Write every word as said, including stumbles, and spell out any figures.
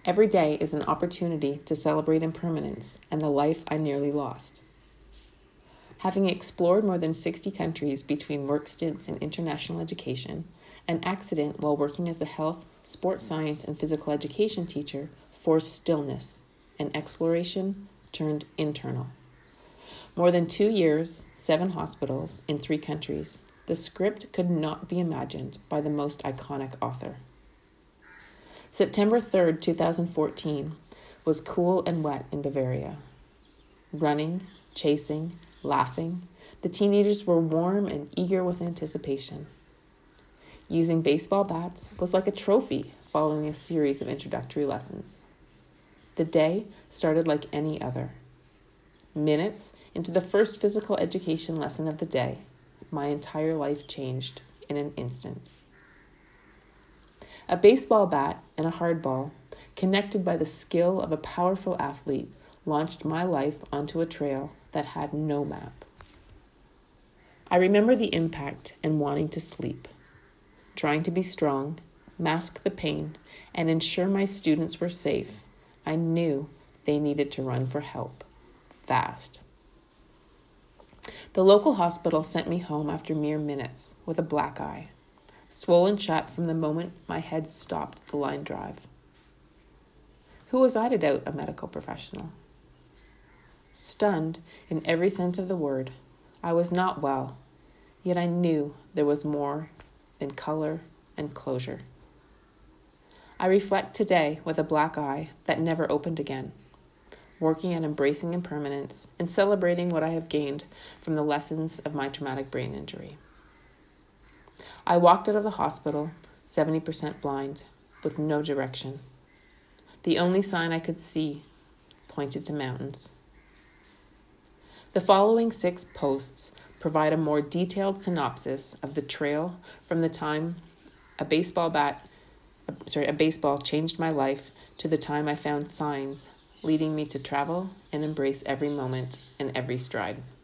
Every day is an opportunity to celebrate impermanence and the life I nearly lost. Having explored more than sixty countries between work stints in international education, an accident while working as a health, sports science, and physical education teacher forced stillness, and exploration turned internal. More than two years, seven hospitals in three countries, the script could not be imagined by the most iconic author. September third, twenty fourteen was cool and wet in Bavaria. Running, chasing, laughing, the teenagers were warm and eager with anticipation. Using baseball bats was like a trophy following a series of introductory lessons. The day started like any other. Minutes into the first physical education lesson of the day, my entire life changed in an instant. A baseball bat and a hardball, connected by the skill of a powerful athlete, launched my life onto a trail that had no map. I remember the impact and wanting to sleep, trying to be strong, mask the pain, and ensure my students were safe. I knew they needed to run for help, fast. The local hospital sent me home after mere minutes with a black eye, swollen shut from the moment my head stopped the line drive. Who was I to doubt a medical professional? Stunned in every sense of the word, I was not well, yet I knew there was more than color and closure. I reflect today with a black eye that never opened again, working at embracing impermanence and celebrating what I have gained from the lessons of my traumatic brain injury. I walked out of the hospital, seventy percent blind, with no direction. The only sign I could see pointed to mountains. The following six posts provide a more detailed synopsis of the trail from the time a baseball bat, sorry, a baseball changed my life to the time I found signs leading me to travel and embrace every moment and every stride.